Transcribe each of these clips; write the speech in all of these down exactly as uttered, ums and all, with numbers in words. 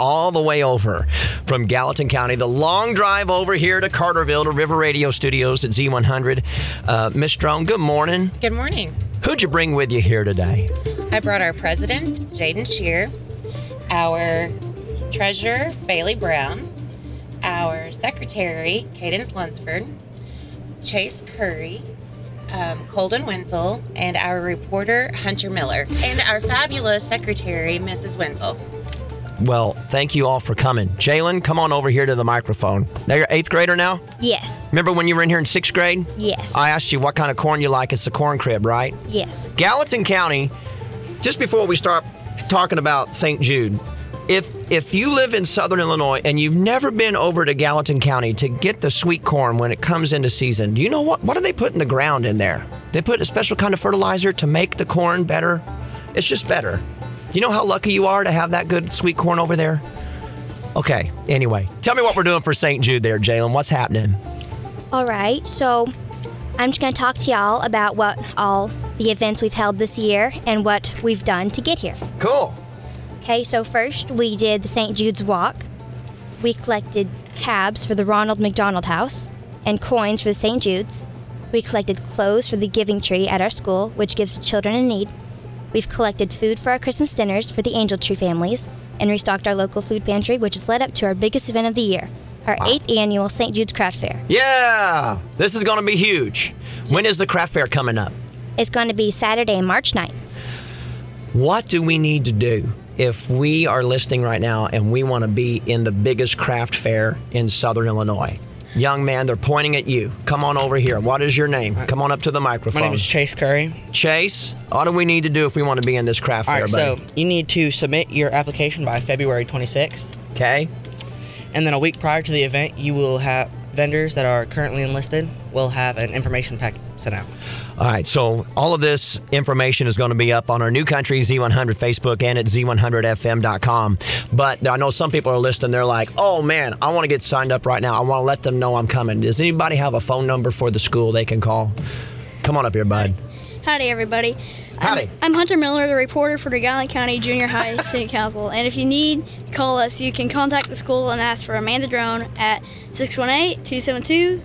all the way over from Gallatin County. The long drive over here to Carterville to River Radio Studios at Z one hundred. Uh, Miss Strone, good morning. Good morning. Who'd you bring with you here today? I brought our president, Jaden Shear, our treasurer, Bailey Brown, our secretary, Cadence Lunsford, Chase Curry, um, Colden Wenzel, and our reporter, Hunter Miller, and our fabulous secretary, Missus Wenzel. Well, thank you all for coming. Jalen, come on over here to the microphone. Now you're eighth grader now? Yes. Remember when you were in here in sixth grade? Yes. I asked you what kind of corn you like. It's the corn crib, right? Yes. Gallatin County, just before we start talking about Saint Jude, if if you live in southern Illinois and you've never been over to Gallatin County to get the sweet corn when it comes into season, do you know what, what do they put in the ground in there? They put a special kind of fertilizer to make the corn better. It's just better. You know how lucky you are to have that good sweet corn over there? Okay, anyway, tell me what we're doing for Saint Jude there, Jalen. What's happening? All right, so I'm just going to talk to y'all about what all the events we've held this year and what we've done to get here. Cool. Okay, so first we did the Saint Jude's Walk. We collected tabs for the Ronald McDonald House and coins for the Saint Jude's. We collected clothes for the Giving Tree at our school, which gives to children in need. We've collected food for our Christmas dinners for the Angel Tree families and restocked our local food pantry, which has led up to our biggest event of the year, our wow. eighth annual Saint Jude's Craft Fair. Yeah, this is going to be huge. When is the craft fair coming up? It's going to be Saturday, March ninth. What do we need to do if we are listening right now and we want to be in the biggest craft fair in southern Illinois? Young man, they're pointing at you. Come on over here. What is your name? Come on up to the microphone. My name is Chase Curry. Chase, what do we need to do if we want to be in this craft All fair, right, buddy? so you need to submit your application by February twenty-sixth. Okay. And then a week prior to the event, you will have vendors that are currently enlisted will have an information pack sent out. All right, so all of this information is going to be up on our New Country Z one hundred Facebook and at Z one hundred F M dot com. But I know some people are listening. They're like, oh, man, I want to get signed up right now. I want to let them know I'm coming. Does anybody have a phone number for the school they can call? Come on up here, bud. Howdy, everybody. Howdy. I'm, I'm Hunter Miller, the reporter for the Gallatin County Junior High Student Council. And if you need to call us, you can contact the school and ask for Amanda Drone at six one eight, two seven two,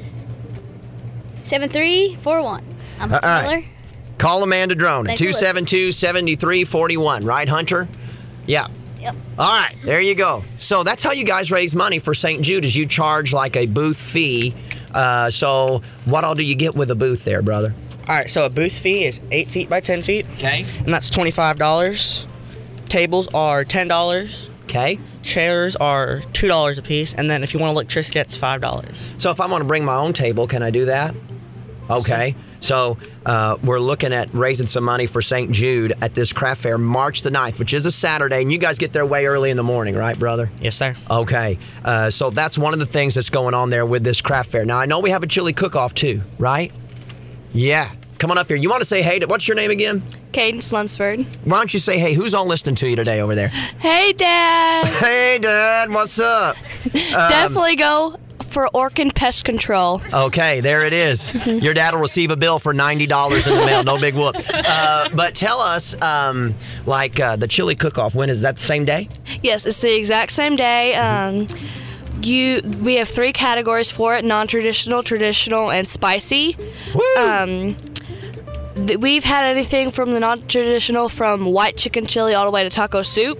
seven three four one. I'm Hunter All right. Miller. Call Amanda Drone at Thanks for two seven two, seven three four one. Right, Hunter? Yeah. Yep. All right, there you go. So that's how you guys raise money for Saint Jude, is you charge like a booth fee. Uh, so what all do you get with a booth there, brother? All right, so a booth fee is eight feet by ten feet. Okay. And that's twenty-five dollars. Tables are ten dollars. Okay. Chairs are two dollars a piece. And then if you want electricity, it's five dollars. So if I want to bring my own table, can I do that? Okay. So uh, we're looking at raising some money for Saint Jude at this craft fair March the ninth, which is a Saturday. And you guys get there way early in the morning, right, brother? Yes, sir. Okay. Uh, so that's one of the things that's going on there with this craft fair. Now, I know we have a chili cook-off too, right? Yeah. Come on up here. You want to say hey to, what's your name again? Cadence Lunsford. Why don't you say hey? Who's all listening to you today over there? Hey, Dad. Hey, Dad. What's up? Um, Definitely go for Orkin Pest Control. Okay, there it is. Your dad will receive a bill for ninety dollars in the mail. No big whoop. Uh, but tell us, um, like uh, the chili cook-off, when is that the same day? Yes, it's the exact same day. Um, you, we have three categories for it: non-traditional, traditional, and spicy. Woo! Um, th- we've had anything from the non-traditional, from white chicken chili all the way to taco soup.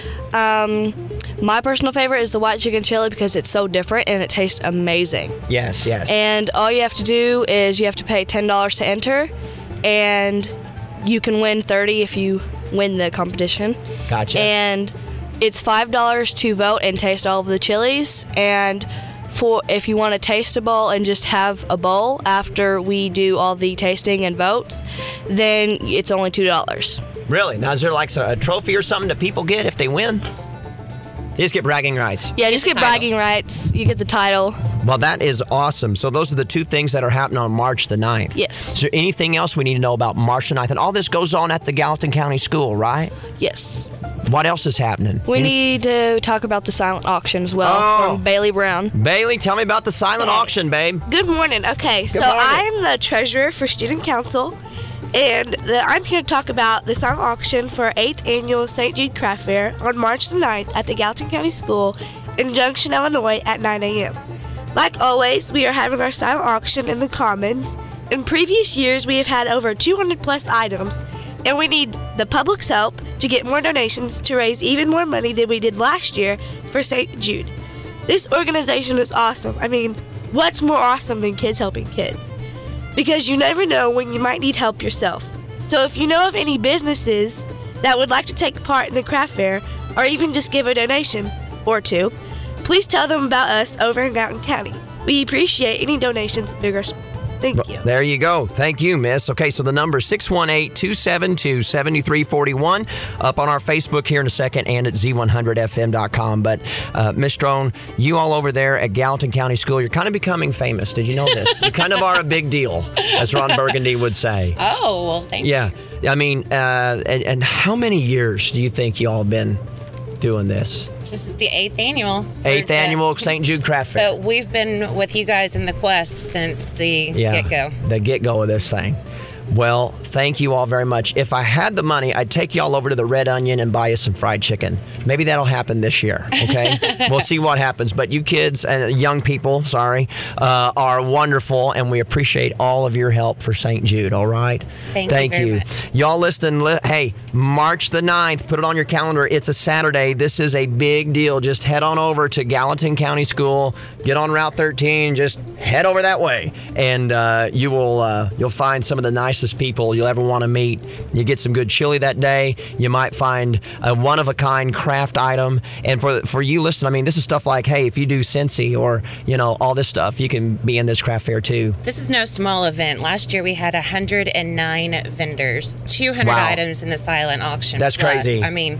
Um, my personal favorite is the white chicken chili because it's so different and it tastes amazing. Yes, yes. And all you have to do is you have to pay ten dollars to enter, and you can win thirty dollars if you win the competition. Gotcha. And it's five dollars to vote and taste all of the chilies. And for if you want to taste a bowl and just have a bowl after we do all the tasting and votes, then it's only two dollars. Really? Now, is there like a trophy or something that people get if they win? You just get bragging rights. Yeah, just get bragging rights. You get the title. Well, that is awesome. So those are the two things that are happening on March the ninth. Yes. Is there anything else we need to know about March the ninth? And all this goes on at the Gallatin County School, right? Yes. What else is happening? We Any- need to talk about the silent auction as well Oh. from Bailey Brown. Bailey, tell me about the silent auction, babe. Good morning. Okay, so morning. I'm the treasurer for Student Council, And the, I'm here to talk about the silent auction for our eighth annual Saint Jude Craft Fair on March the ninth at the Gallatin County School in Junction, Illinois at nine a.m. Like always, we are having our silent auction in the Commons. In previous years, we have had over two hundred plus items, and we need the public's help to get more donations to raise even more money than we did last year for Saint Jude. This organization is awesome. I mean, what's more awesome than kids helping kids? Because you never know when you might need help yourself. So if you know of any businesses that would like to take part in the craft fair, or even just give a donation or two, please tell them about us over in Gallatin County. We appreciate any donations, big or small. Thank you. There you go. Thank you, Miss. Okay, so the number is six one eight, two seven two, seven three four one, up on our Facebook here in a second and at Z one hundred F M dot com. But, uh, Miss Strone, you all over there at Gallatin County School, you're kind of becoming famous. Did you know this? You kind of are a big deal, as Ron Burgundy would say. Oh, well, thank Yeah. you. I mean, uh, and, and how many years do you think you all been doing this? This is the eighth annual. Eighth We're- annual Saint Jude Craft Fair. But we've been with you guys in the quest since the Yeah, get-go. the get-go of this thing. Well, thank you all very much. If I had the money, I'd take you all over to the Red Onion and buy you some fried chicken. Maybe that'll happen this year, okay? We'll see what happens. But you kids and young people, sorry, uh, are wonderful, and we appreciate all of your help for Saint Jude, all right? Thank you very much. Y'all listen, li- hey, March the ninth, put it on your calendar. It's a Saturday. This is a big deal. Just head on over to Gallatin County School, get on Route thirteen, just head over that way, and uh, you will uh, you'll find some of the nicest people you'll ever want to meet. You get some good chili that day. You might find a one-of-a-kind craft item. And for for you listening, I mean, this is stuff like, hey, if you do Scentsy or, you know, all this stuff, you can be in this craft fair too. This is no small event. Last year we had one hundred nine vendors, two hundred Wow. items in the silent auction. That's plus. crazy. I mean,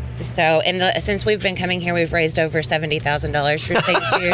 so in the since we've been coming here, we've raised over seventy thousand dollars for Saint Jude.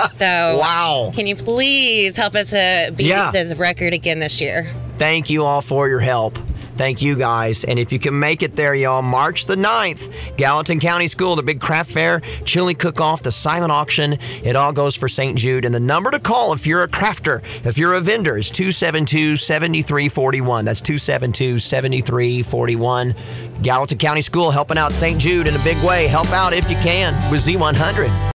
So Wow. can you please help us uh, beat Yeah. this record again this year? Thank you all for your help. Thank you guys. And if you can make it there, y'all, March the ninth, Gallatin County School, the big craft fair, chili cook-off, the silent auction, it all goes for Saint Jude. And the number to call if you're a crafter, if you're a vendor, is two seven two, seven three four one. That's two seven two, seven three four one. Gallatin County School helping out Saint Jude in a big way. Help out if you can with Z one hundred.